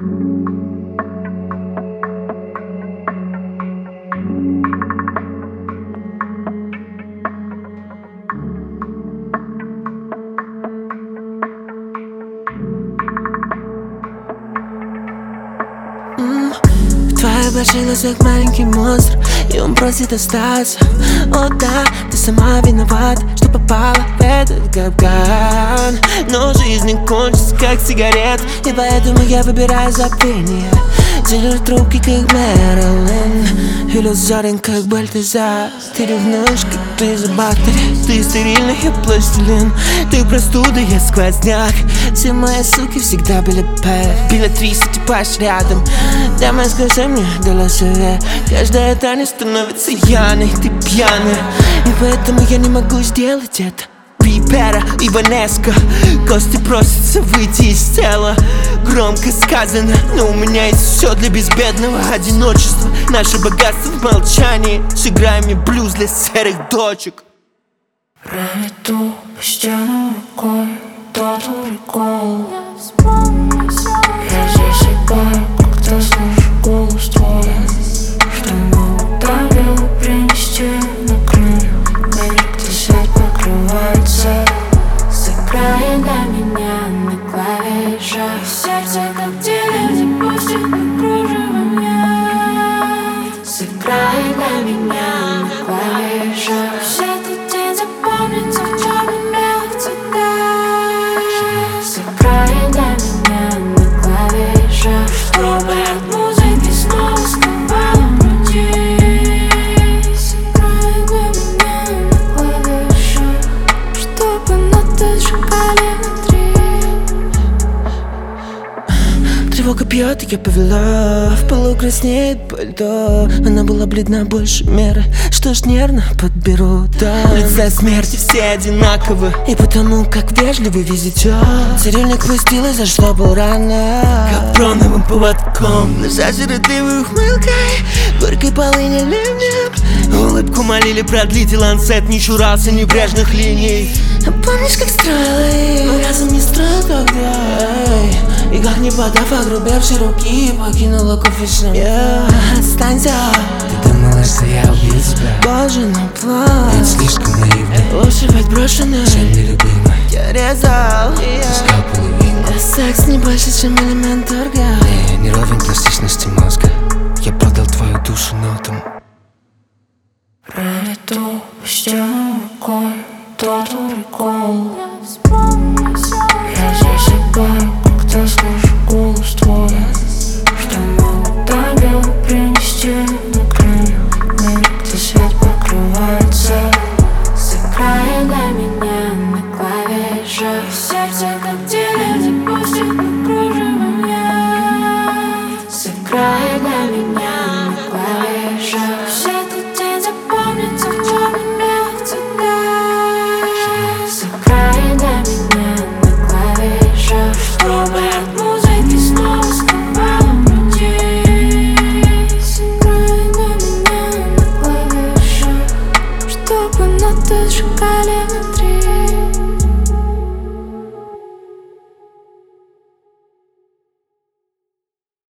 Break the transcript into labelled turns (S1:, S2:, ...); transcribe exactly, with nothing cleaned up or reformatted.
S1: Твои большие глаза как маленький монстр, и он просит остаться. О да, ты сама виновата, что попала в этот капкан. Но жизнь не кончится как сигарет, и поэтому я выбираю забвение. Делаю трубки как Мэрилин, иллюзорен как Бальтазар. Ты ревнуешь как пизобактери, ты стерильный, я пластилин. Ты простуда, я сквозняк. Все мои суки всегда были пэ. Билетриса, типаж рядом. Давай скажи мне, дала совет. Каждая таня становится яной, ты пьяная, и поэтому я не могу сделать это. Пипера и Ванеска, кости просятся выйти из тела. Громко сказано, но у меня есть все для безбедного одиночества. Наше богатство в молчании. Сыграй мне блюз для серых дочек.
S2: Проведу по стену рукой тот прикол. Я засыпаю, когда слышу голос твой, что могу добил принести на крыльях. Мир, где свет покрывается. Сыграй для меня на клавишах. Сердце как деревья пустит на кружевание. Сыграй для меня на клавишах. Все этот день запомнится в черно-белых цветах. Сыграй для меня на клавишах, чтобы от музыки снова вставала груди. Сыграй для меня на клавишах, чтобы ноты сжигали внутри.
S1: Тревога пьет, и я повела. В полу краснеет пальто. Она была бледна больше меры. Что ж, нервно подберу, да. Лица смерти все одинаковы, и потому как вежливый визитер. Цирюльник пустил и зашло полрана капроновым поводком. Наша сиротливой ухмылкой, горькой полыни ливнем. Улыбку молили продлить, и ланцет не чурался небрежных линий. А помнишь, как строила их? Разом не строил тогда, эй. И как не подав огрубевшей руки, покинула кофешоп. Yeah, останься.
S3: Ты думала, что я убью тебя?
S1: Боже, ну план.
S3: Ведь слишком наивный.
S1: Лучше быть брошенной,
S3: чем нелюбимой.
S1: я резал,
S3: Искал половинку.
S1: секс не больше, чем элемент торга.
S3: Я не ровен пластичности мозга. Я продал твою душу нотам.
S2: Проведу по стену рукой тот прикол. Я засыпаю, когда слышу голос твой, что могу добил принести на крыльях. Мир, где свет покрывается. Сыграй для меня на клавишах. Сердце как деревья пустит на кружевание. Сыграй для меня на клавишах. Все этот день запомнится в черно-белых цветах. Сыграй для меня на клавишах, чтобы от музыки снова вставала груди. Сыграй для меня на клавишах, чтобы ноты сжигали.